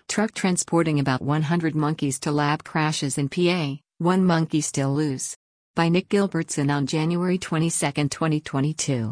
Truck transporting about 100 monkeys to lab crashes in PA, one monkey still loose. By Nick Gilbertson on January 22, 2022.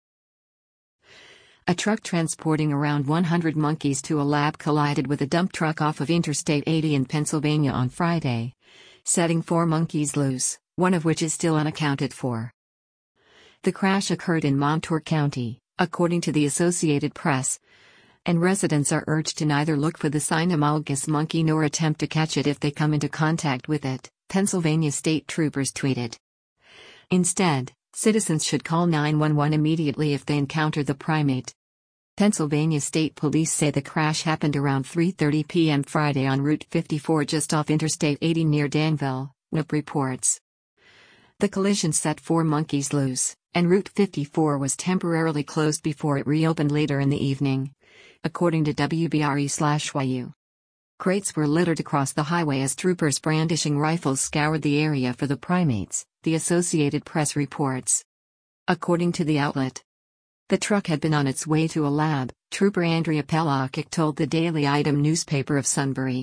A truck transporting around 100 monkeys to a lab collided with a dump truck off of Interstate 80 in Pennsylvania on Friday, setting 4 monkeys loose, one of which is still unaccounted for. The crash occurred in Montour County, according to the Associated Press, and residents are urged to neither look for the cynomolgus monkey nor attempt to catch it if they come into contact with it, Pennsylvania state troopers tweeted. Instead, citizens should call 911 immediately if they encounter the primate. Pennsylvania State Police say the crash happened around 3:30 p.m. Friday on Route 54 just off Interstate 80 near Danville, WIP reports. The collision set 4 monkeys loose, and Route 54 was temporarily closed before it reopened later in the evening, according to WBRE/YU. Crates were littered across the highway as troopers brandishing rifles scoured the area for the primates, the Associated Press reports. According to the outlet, the truck had been on its way to a lab, Trooper Andrea Pelakic told the Daily Item newspaper of Sunbury.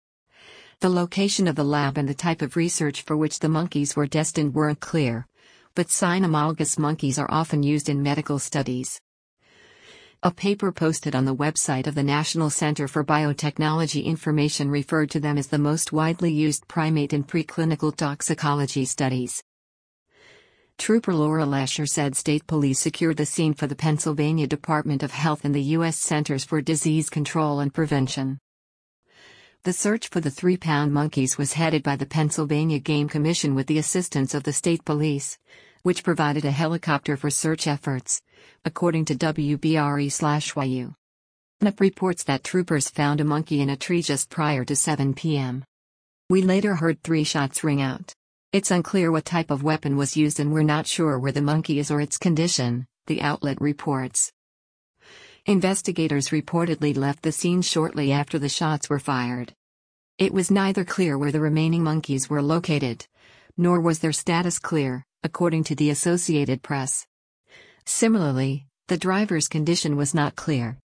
The location of the lab and the type of research for which the monkeys were destined weren't clear, but cynomolgus monkeys are often used in medical studies. A paper posted on the website of the National Center for Biotechnology Information referred to them as the most widely used primate in preclinical toxicology studies. Trooper Laura Lesher said state police secured the scene for the Pennsylvania Department of Health and the U.S. Centers for Disease Control and Prevention. The search for the 3-pound monkeys was headed by the Pennsylvania Game Commission with the assistance of the state police, which provided a helicopter for search efforts, according to WBRE/YU. NAP reports that troopers found a monkey in a tree just prior to 7 p.m. We later heard 3 shots ring out. It's unclear what type of weapon was used and we're not sure where the monkey is or its condition, the outlet reports. Investigators reportedly left the scene shortly after the shots were fired. It was neither clear where the remaining monkeys were located, nor was their status clear, according to the Associated Press. Similarly, the driver's condition was not clear.